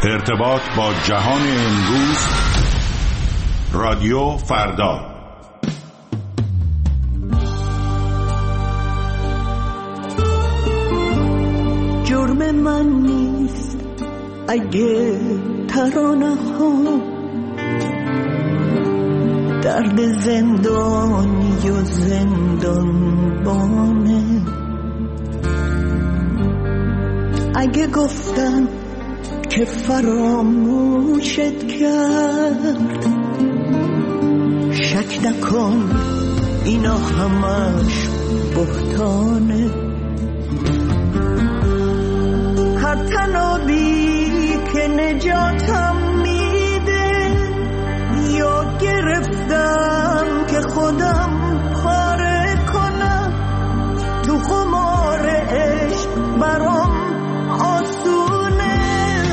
ارتباط با جهان امروز. رادیو فردا. جرم من نیست اگه ترانه ها درد زندانی و زندانبانه. اگه گفتم که فراموشت کرد، شک نکن اینا همش بهتانه. هر تنابی که نجاتم میده یا گرفتم که خودم پاره کنم، تو خمار عشق برام آسونه.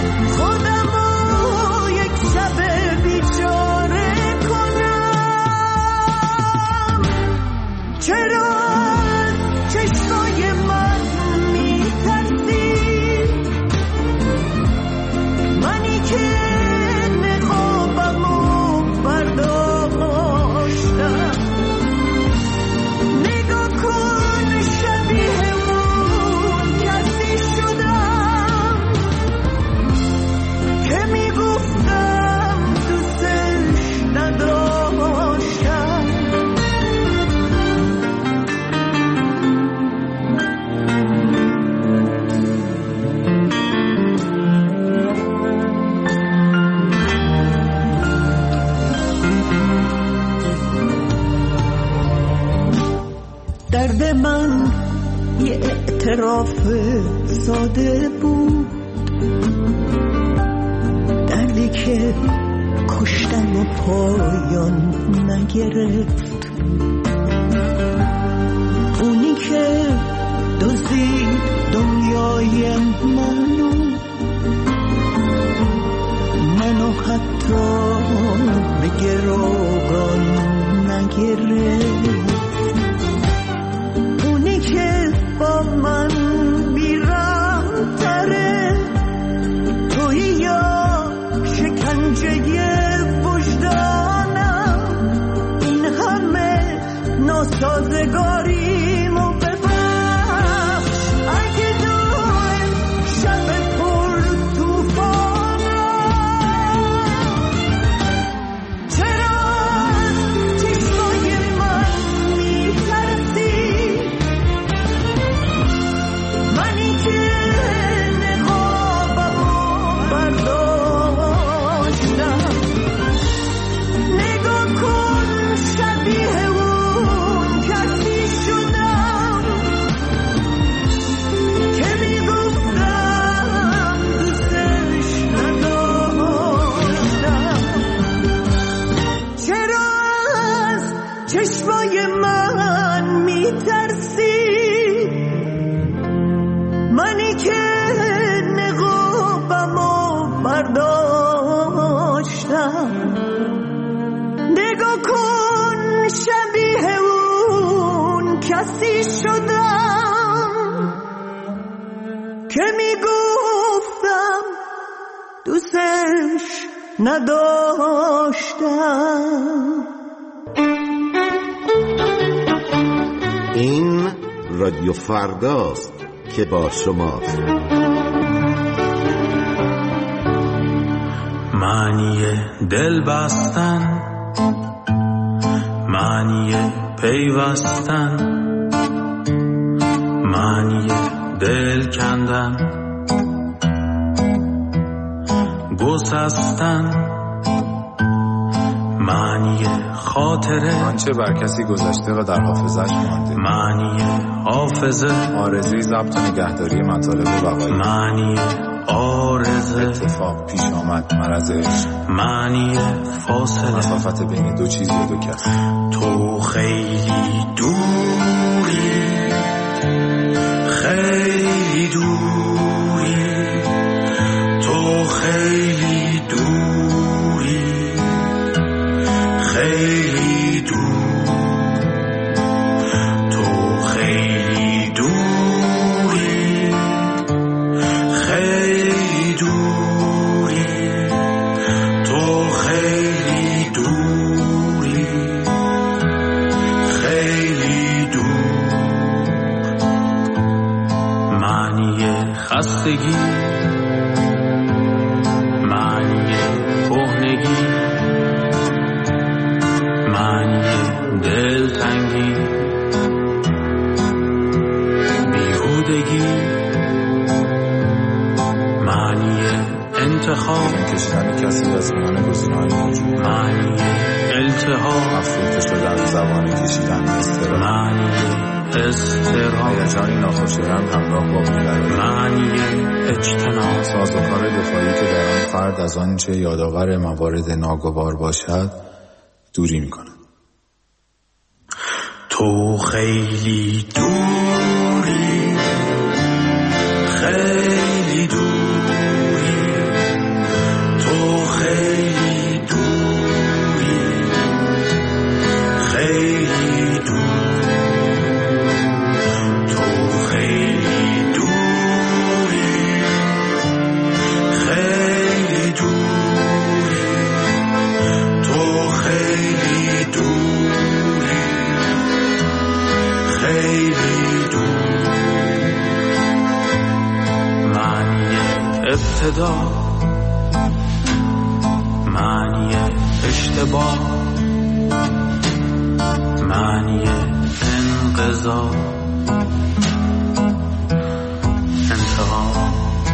خودمو یک شب بیچاره کنم. چرا چشمای من میترسی؟ منی که نقابمو برداشتم. نگاه کن شبیه اون کسی شدم که میگفتم دوستش نداشتم. درد من یه اعتراف ساده بود، دردی که کشتن و پایان نگرفت. اونی که دزدید دنیای منو حتی به گروگان نگرفت. اونی که با من بیرحم تره، توی یا شکنجه وجدانم. این همه ناسازگاریمو ببخش. اگه دایم شب پر توفانم، چرا چشمای من میترسی؟ منی که نقابمو برداشتم. نگاه کن شبیه اون کسی شدم که میگفتم دوستش نداشتم. چرا از چشمای من میترسی؟ منی که نقابمو برداشتم. نگاه کن شبیه اون کسی شدم که میگفتم دوستش نداشتم. این رادیو فرداست که با شماست. معنی دل بستن، معنی پیوستن، معنی دل کندن، گسستن، معنی خاطره، آنچه بر کسی گذشته و در حافظش مانده، معنی حافظه، آرزوی ضبط و نگهداری مطالب بقایی، معنی آرزه، اتفاق پیش آمد مرض عشق، معنی فاصله، مسافت بین دو چیز یا دو کس. تو خیلی دوری، خیلی دوری، تو خیلی دوری، خیلی دور، تو خیلی دوری، خیلی دوری، معنی کهنگی، معنی دلتنگی، بیهودگی، معنی انتخاب، کشیدن کسی از میان گزینه‌های موجود، معنی التهاب، افروخته شدن زبان، کشیدن اضطراب، معنی اضطراب، هیجانی ناخوشایند همراه با بی‌قراری، معنی اجتناب، سازوکار دفاعی که در آن فرد از آنچه یادآور موارد ناگوار باشد دوری می‌کند. تو خیلی دوری، خیلی دوری، تو خیلی دوری، خیلی دوری، تو خیلی دوری، خیلی دوری، تو خیلی دوری، خیلی دور. معنی ابتدا، معنی اشتباه، معنی انقضا، انتها،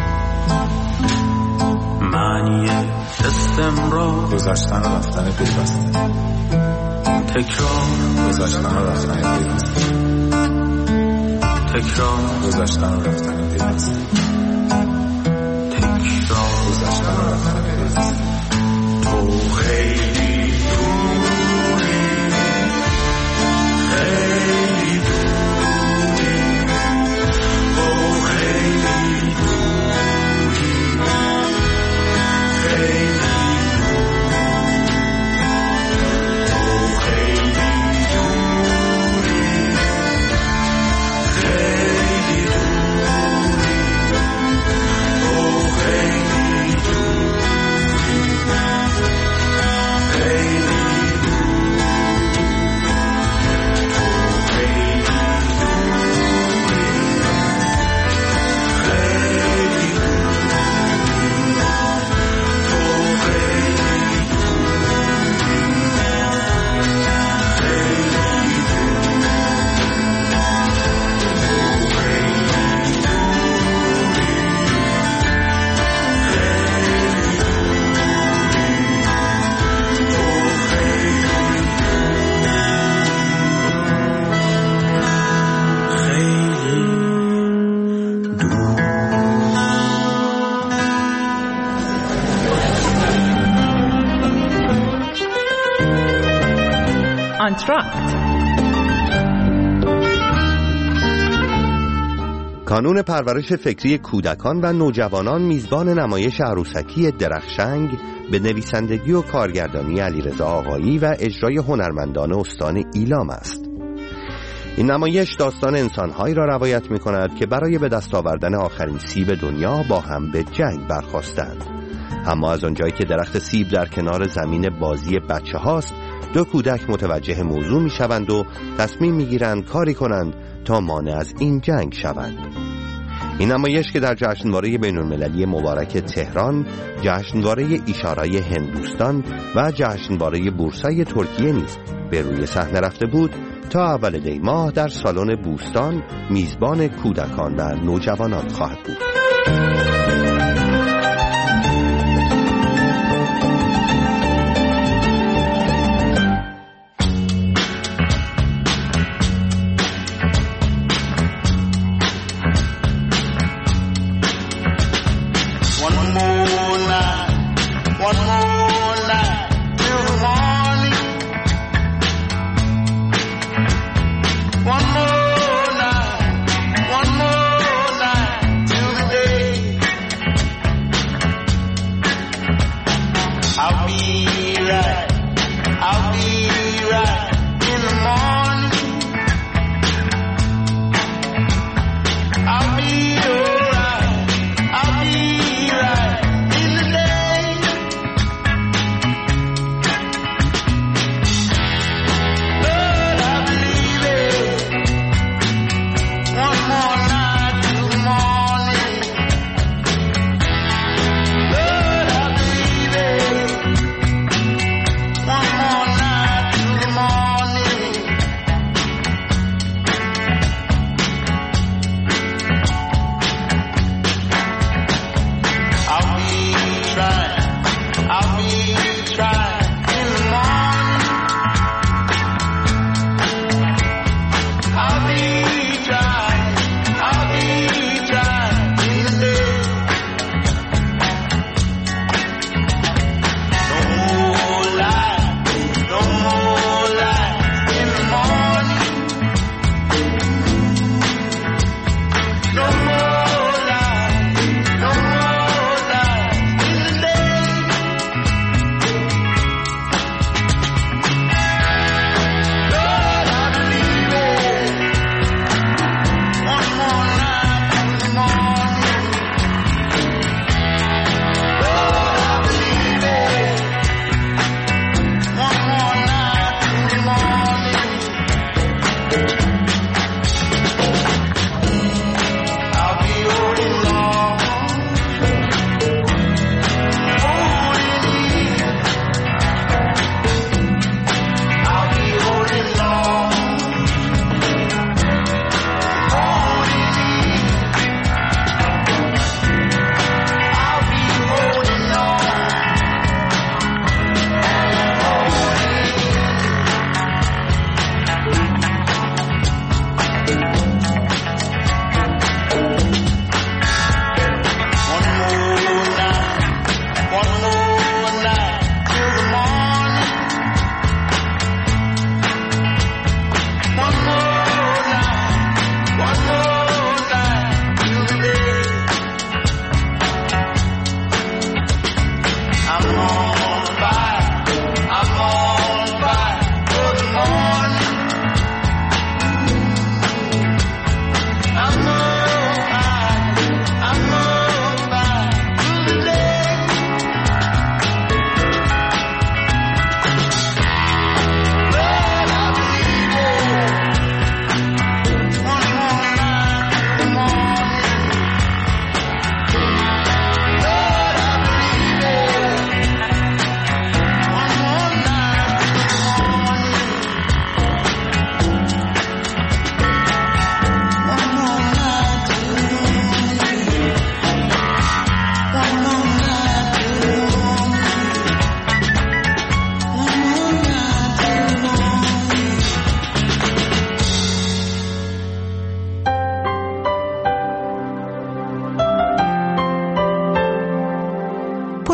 معنی استمرار، گذشتن و رفتن پیوسته، تکرار، گذشتن و رفتن پیوسته، تکرار، گذشتن و رفتن پیوسته، تکرار، گذشتن و رفتن پیوسته. تو خیلی دوری، خیلی دوری، تو خیلی دوری، خیلی کانون پرورش فکری کودکان و نوجوانان میزبان نمایش عروسکی درخشنگ به نویسندگی و کارگردانی علیرضا آقایی و اجرای هنرمندان استان ایلام است. این نمایش داستان انسان‌هایی را روایت می‌کند که برای به دست آوردن آخرین سیب دنیا با هم به جنگ برخاستند. اما از آنجایی که درخت سیب در کنار زمین بازی بچه هاست، دو کودک متوجه موضوع می‌شوند و تصمیم می‌گیرند کاری کنند تا مانع از این جنگ شوند. این نمایش که در جشنواره بین‌المللی مبارک تهران، جشنواره ایشارای هندوستان و جشنواره بورسای ترکیه نیز به روی صحنه رفته بود، تا اول دی ماه در سالن بوستان میزبان کودکان و نوجوانان خواهد بود.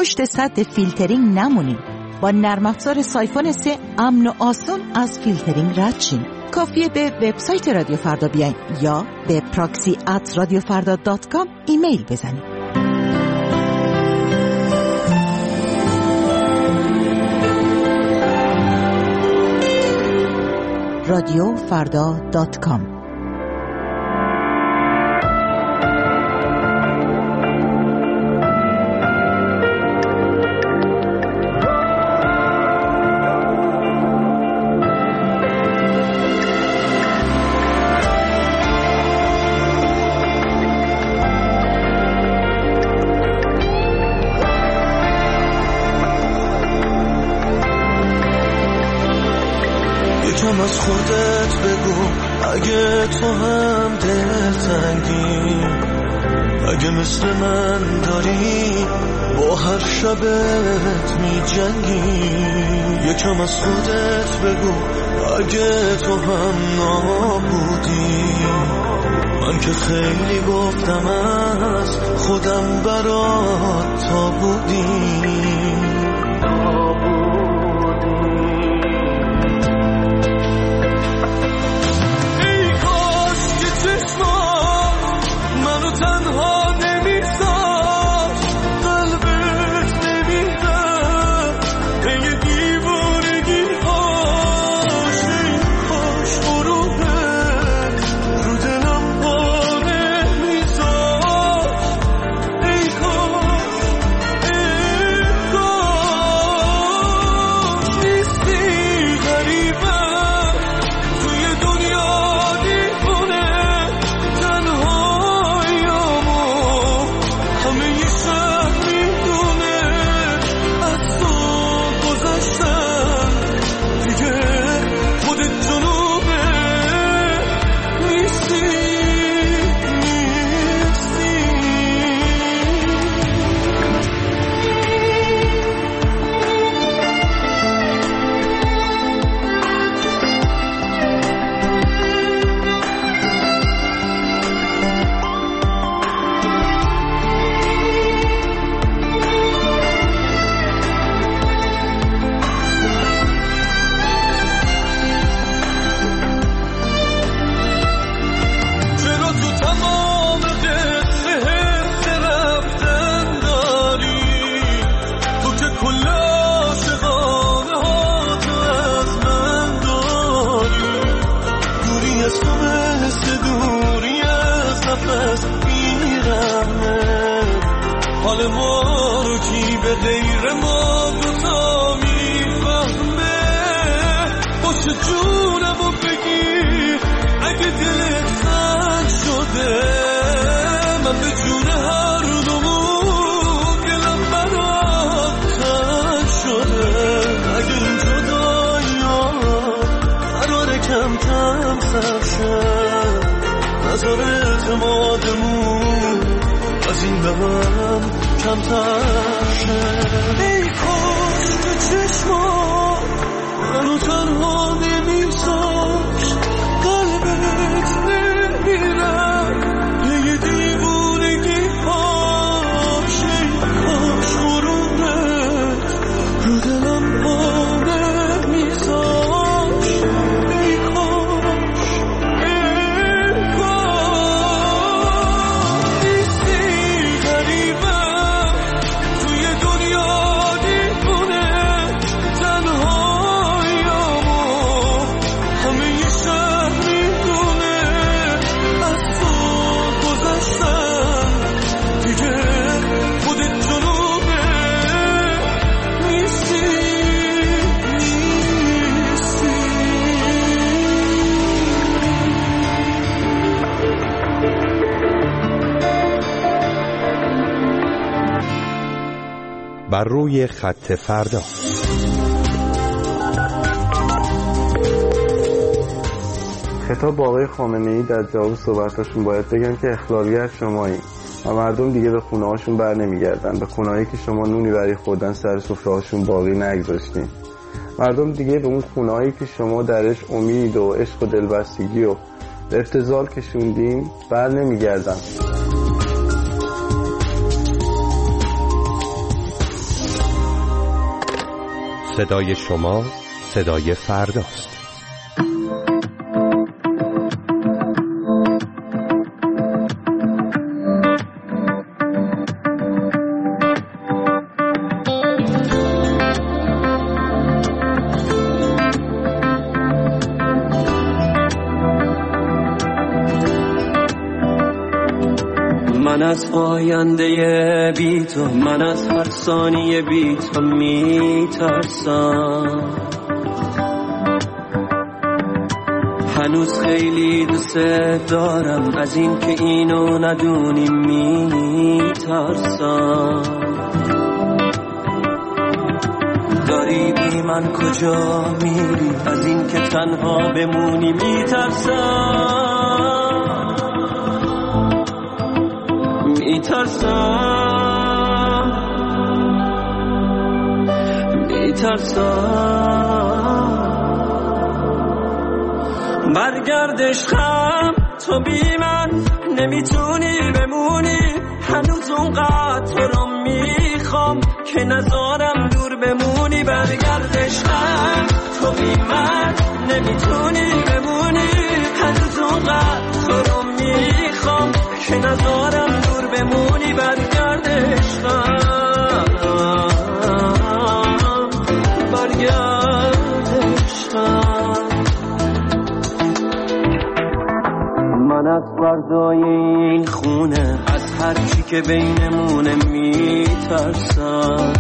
پشت سد فیلترینگ نمونین. با نرم افزار سایفون 3 امن و آسان از فیلترینگ رد شین. کافیه به وبسایت رادیو فردا بیاین یا به proxy@radiofarda.com ایمیل بزنید. radiofarda.com یکم از خودت بگو اگه تو هم دلتنگی، اگه مثل من داری با هر شبت می جنگی. یکم از خودت بگو اگه تو هم نابودی، من که خیلی گفتم از خودم برات تا بودی. حال ما رو کی به غیر ما دوتا میفهمه؟ باشه جونمو بگیر اگه دلت تنگ شده، من به جون هر دومون دلم برات تنگ شده. اگه این جدایی‌ها قراره کم کم سر شه، نظر اعتمادمون از این بهم کمتر شه. ای کاش که چشما منو تنها نمیذاشت، قلبت نمیرم یه دیوونگی پاش. ای کاش غروبت رو دلم پا نمیذاشت. ای کاش نیستی غریبم توی دنیا دیوونه، تنهاییامو همه شهر میدونه. از تو گذشتم دیگه خودت جنوبه، نیستی. بر روی خط فردا. خطاب با آقای خامنه‌ای در جواب صحبتاشون باید بگم که اخلاقیت شمایی و مردم دیگه به خونه هاشون بر نمیگردن، به خونه‌هایی که شما نونی برای خوردن سر سفره هاشون باقی نگذاشتین. مردم دیگه به اون خونه‌هایی که شما درش امید و عشق و دلبستگی و ابتذال کشوندین بر نمیگردن. صدای شما صدای فرداست. من از آینده بی تو، من از هر ثانیه بی تو میترسم. هنوز خیلی دوست دارم، از این که اینو ندونی میترسم. داری بی من کجا میری، از این که تنها بمونی میترسم. برگرد عشقم، تو بی من نمیتونی بمونی. هنوز اونقدر تو رو میخوام که نذارم دور بمونی. برگرد عشقم، تو بی من نمیتونی بمونی. هنوز اونقدر تو رو میخوام که نذارم دور بمونی. برگرد عشقم، برگرد عشقم. من از فردای این خونه، از هر چی که بینمونه میترسم.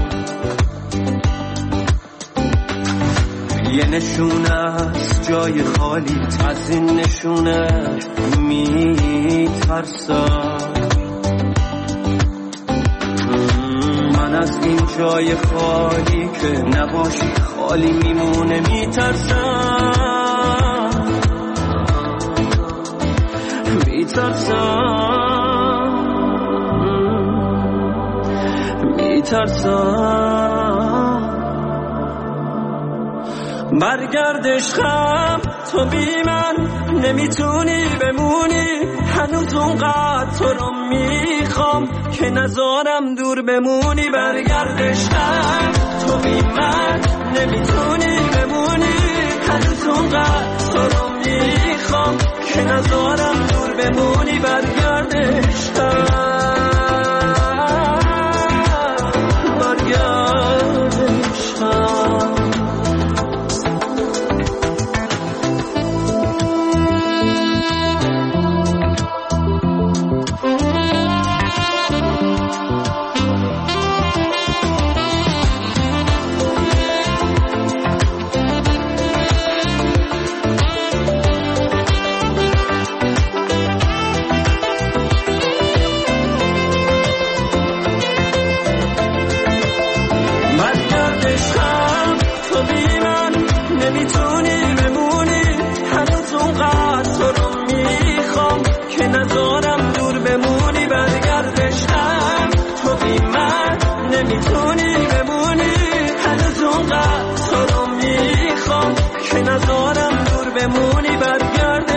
یه نشونه از جای خالی، از این نشونه میترسم. من از این جای خالی که نباشی خالی میمونه میترسم. برگرد عشقم، تو بی من نمیتونی بمونی. هنوز اونقدر تو رو میخوام که نذارم دور بمونی. برگرد عشقم، تو بی من نمیتونی بمونی. هنوز اونقدر تو رو میخوام که نذارم دور بمونی. برگرد عشقم، برگرد عشقم. نمیتونی بمونی. هنوز اونقدر تو رو میخوام که نذارم دور بمونی. برگرد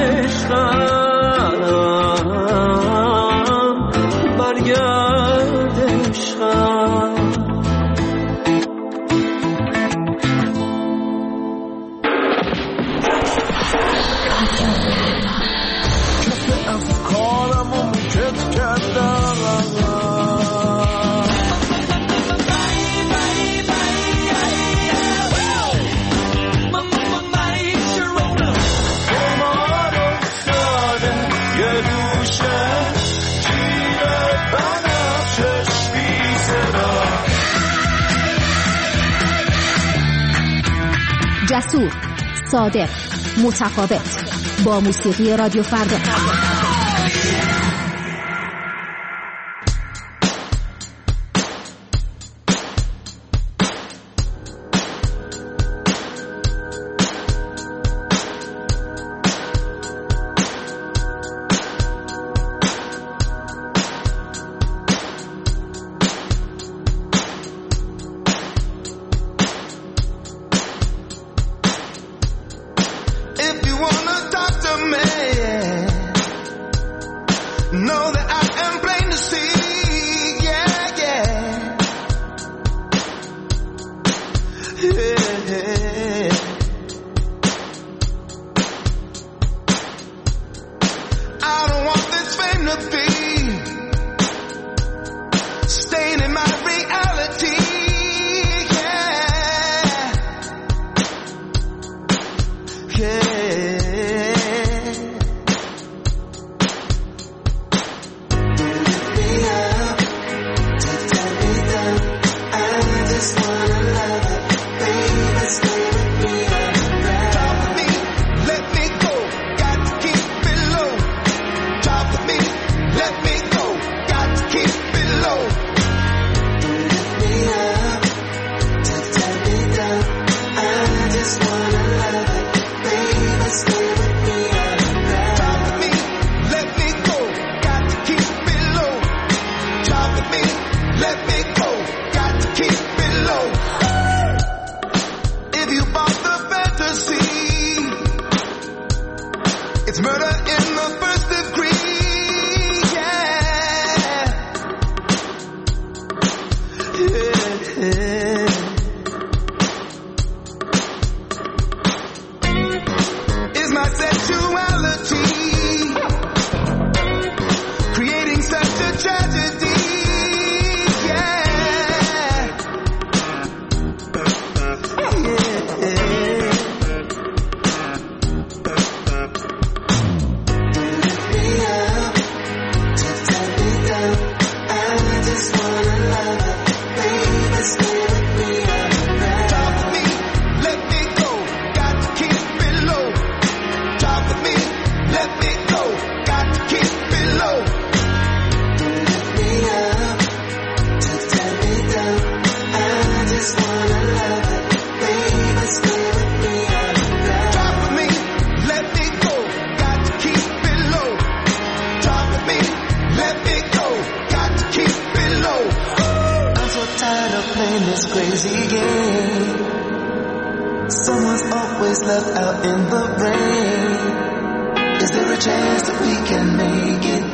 عشقم، برگرد عشقم. کف افکارمو مکت کردم. جسور، صادق، متفاوت، با موسیقی رادیو فردا. stop playing this crazy game. Someone's always left out in the rain. Is there a chance that we can make it?